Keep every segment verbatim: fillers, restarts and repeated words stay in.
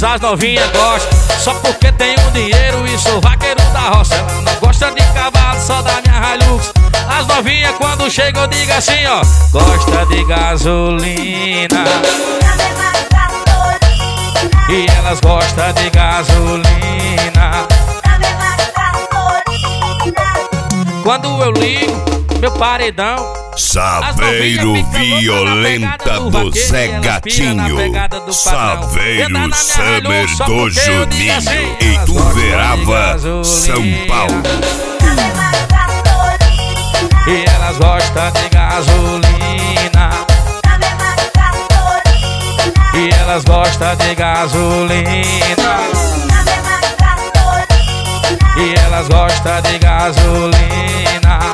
as novinhas gostam. Só porque tenho dinheiro e sou vaqueiro da roça. Ela não gosta de cavalo, só da minha Hilux. As novinhas quando chegam eu digo assim, ó: gosta de gasolina. E elas gostam de gasolina. Quando eu ligo meu paredão, Saveiro Violenta do Zé Gatinho, Saveiro Summer do Juninho, em Ituverava, São Paulo. E elas gostam de gasolina. E elas gostam de gasolina. E elas gostam de gasolina.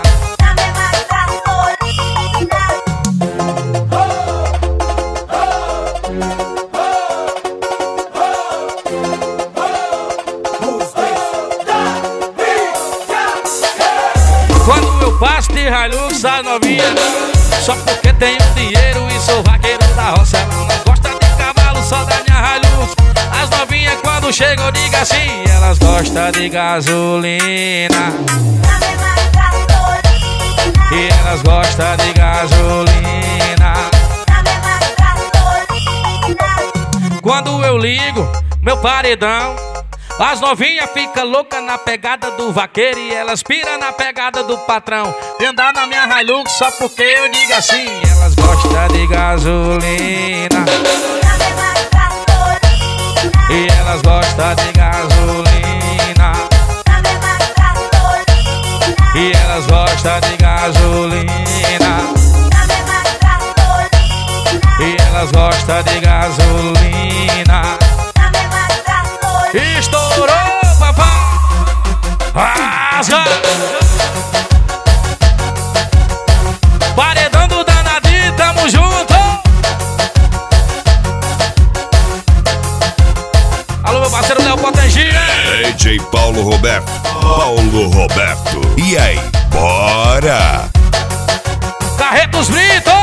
Quando eu passo de Hilux, as novinhas, só porque tenho dinheiro e sou vaqueiro da roça. Ela não gosta de cavalo, só da minha Hilux. As novinhas quando chegam eu digo assim: elas gostam de gasolina. E elas gostam de gasolina. Quando eu ligo meu paredão, as novinhas ficam loucas na pegada do vaqueiro e elas piram na pegada do patrão. E andar na minha Hilux só porque eu digo assim: elas gostam de gasolina. E elas gostam de gasolina. E elas gostam de gasolina. E elas gostam de gasolina. Estourou, papai! Rasga! Paredão do Danadinho, tamo junto! Alô, meu parceiro Léo Potengia! D J Paulo Roberto, Paulo Roberto. E aí, bora! Carretos Brito!